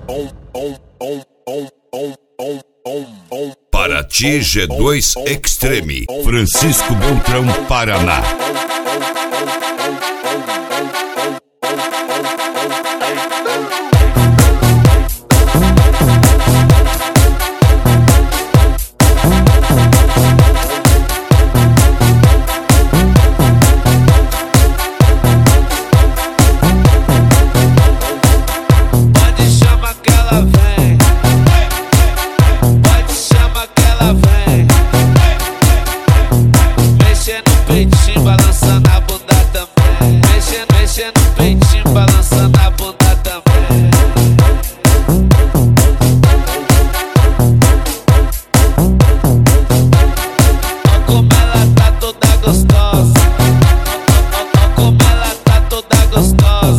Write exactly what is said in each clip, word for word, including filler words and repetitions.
Paraty G dois Extreme, Francisco Beltrão, Paraná. Balançando a bunda também. Mexendo, mexendo no peitinho, balançando a bunda também. Ó como ela tá toda gostosa. Ó como ela tá toda gostosa.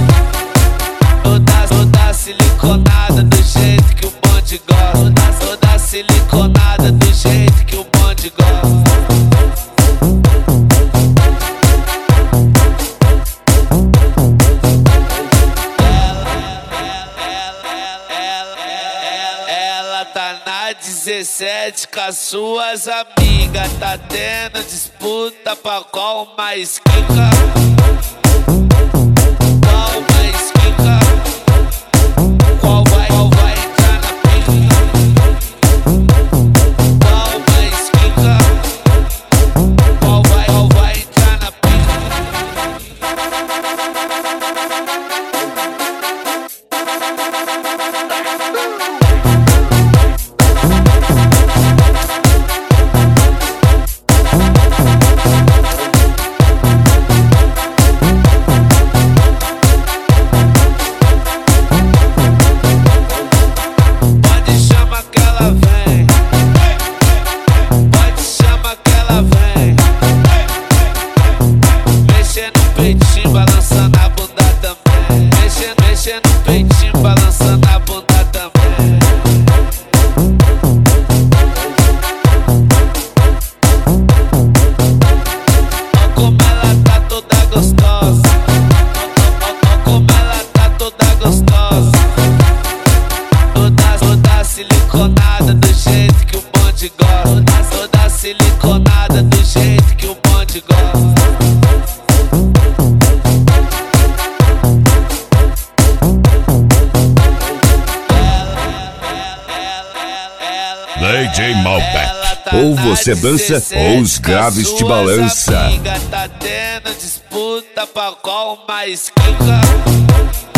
Toda, toda siliconada do jeito que o bonde gosta. Toda, toda siliconada do jeito que o bonde gosta. Tá na dezessete com as suas amigas, tá tendo disputa pra qual mais quica. Qual mais quica? Qual vai, qual vai entrar na pica? Qual mais quica? Qual vai, qual vai entrar na balançando a bunda também. Mexendo, mexendo no peitinho, balançando a bunda também. Ó como ela tá toda gostosa. Ó como ela tá toda gostosa. Toda, toda siliconada do jeito que o bonde gosta. Toda, toda siliconada do jeito que o bonde gosta. D J Malbec, ou você dança ou os graves te balança. Tá tendo disputa pra qual mais quica.